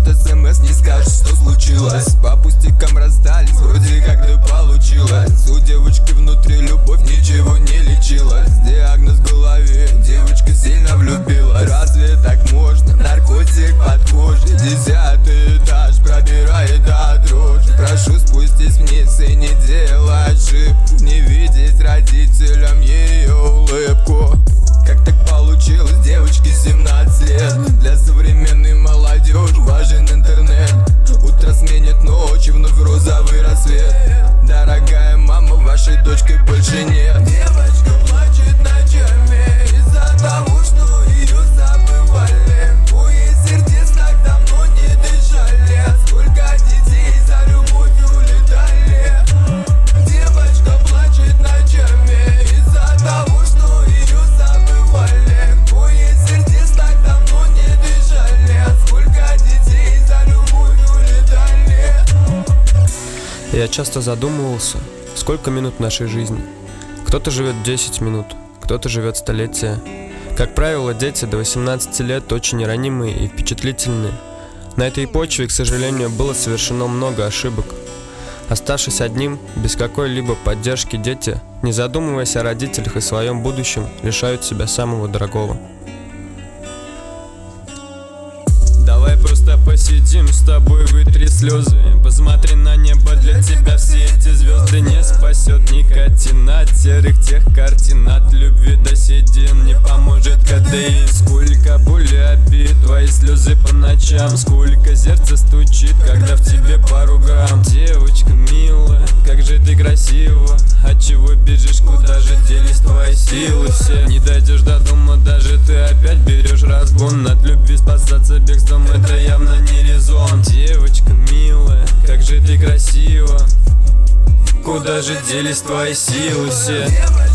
смс, не скажешь, что случилось. По пустякам расстались, вроде как да получилось. У девочки внутри любовь ничего не лечилась. Диагноз в голове, девочка сильно влюбилась. Разве так можно? Наркотик под кожей. 10-й этаж пробирает до дрожи. Прошу, спустись вниз и не делай ошибку. Не видеть родителям ее улыбку. Как так получилось, девочке 17 лет? Для современной молодежи важен интернет. Утро сменит ночь и вновь розовый рассвет. Дорогая мама, вашей дочкой больше нет. Девочка плачет ночами из-за того, что ее забывали. Поезд сердец так давно не дышали. Сколько детей за любовь улетали. Девочка плачет ночами из-за того, что ее забывали. Поезд сердец так давно не дышали. Сколько детей за любовь улетали. Я часто задумывался, сколько минут нашей жизни. Кто-то живет 10 минут, кто-то живет столетия. Как правило, дети до 18 лет очень ранимые и впечатлительные. На этой почве, к сожалению, было совершено много ошибок. Оставшись одним, без какой-либо поддержки, дети, не задумываясь о родителях и своем будущем, лишают себя самого дорогого. Давай просто посидим с тобой, вытри слезы. Посмотри на небо, для тебя все эти звезды. Не спасет никотин от серых тех картин. От любви до седин не поможет кадеин. Сколько боли, обид, твои слезы по ночам. Сколько сердце стучит, когда в тебе пару грамм. Девочка милая, как же ты красива. Отчего бежишь, куда же делись твои силы все? Не дойдешь до дома, даже ты опять берешь разгон. От любви спасаться бегством, это явно не резон. Девочка милая, как же ты красива. Куда же делись твои силы все?